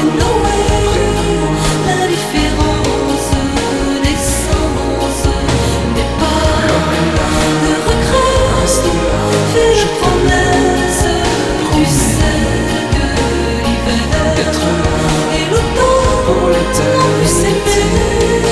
près de moi. La différence des sens n'est pas L'homme est là, de regret. reste là, Fais je la te promesse, tu promets sais que l'hiver d'être là et l'automne pour ont pu l'éternité. s'aimer.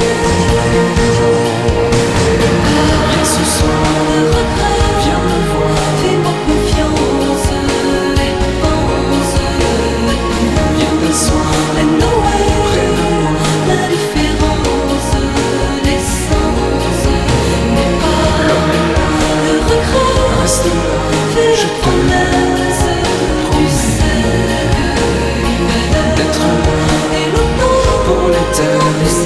Viens ce soir, Le regret, viens me voir, fais-moi confiance et pense viens t'asseoir à Noël. près de moi. La différence des sens n'est pas L'homme est là, le regret. reste là, Fais je la te promesse, tu sais que l'hiver d'être là et l'automne pour l'éternité.